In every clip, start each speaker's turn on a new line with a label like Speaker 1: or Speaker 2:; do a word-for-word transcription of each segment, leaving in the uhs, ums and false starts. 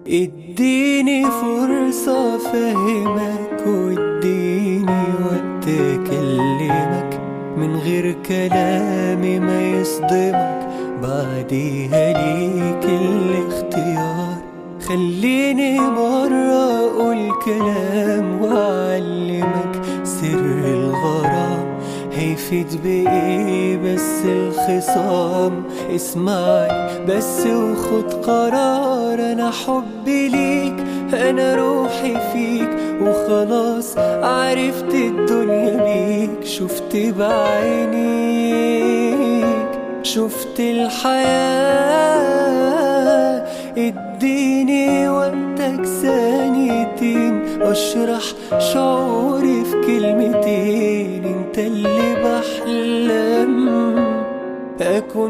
Speaker 1: اديني فرصة افهمك، واديني وقت اكلمك من غير كلامي ما يصدمك، بعديها ليك الاختيار. خليني مرة اقول كلام واعلمك سر الغرام، هيفيد بايه بس الخصام؟ اسمعني بس وخد قرار، انا حبي ليك انا روحي فيك، وخلاص عرفت الدنيا بيك. شفت بعينيك، شفت الحياة، اديني وقتك ثانيتين اشرح شعوري في كلمتين. انت اللي بحلم اكون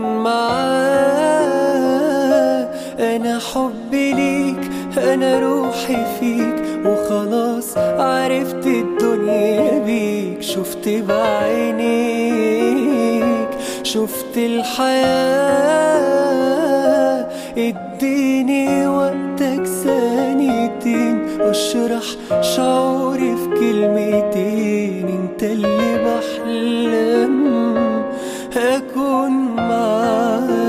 Speaker 1: معاه، انا حبي ليك انا روحي فيك، وخلاص عرفت الدنيا بيك. شفت بعينيك، شفت الحياة، اديني وقتك ثانيتين اشرح شعوري في كلمتين. انت اللي بحلم اكون معاك.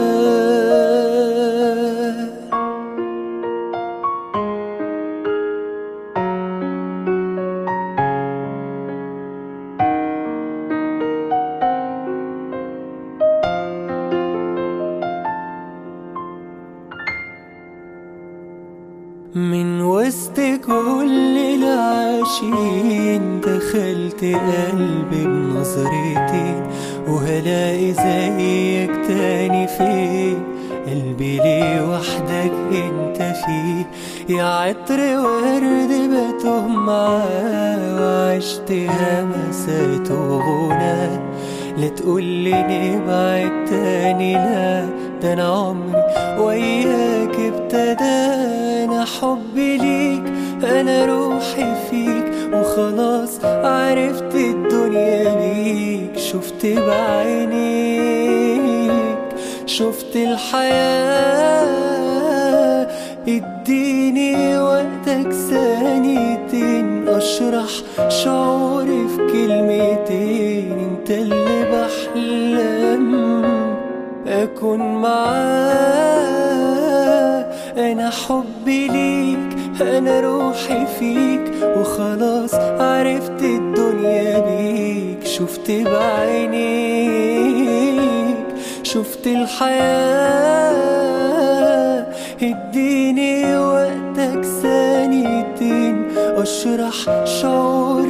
Speaker 1: من وسط كل العاشقين دخلت قلبي بنظرتين، وهلاقي زيك تاني فين؟ قلبي ليه وحدك انت فيه؟ يا عطر ورد بتوه معاه، وعشت همسات وغنى. لا تقولي نبعد تاني، لا ده انا عمري وياك ابتدى. انا حبي ليك انا روحي فيك، وخلاص عرفت الدنيا بيك. شفت بعينيك، شفت الحياة، اديني وقتك ثانيتين اشرح شعوري في كلمتين. انت اللي بحلم اكون معاه، انا حبي ليك انا روحي فيك، وخلاص عرفت الدنيا بيك. شفت بعينيك، شفت الحياة، اديني وقتك ثانيتين اشرح شعوري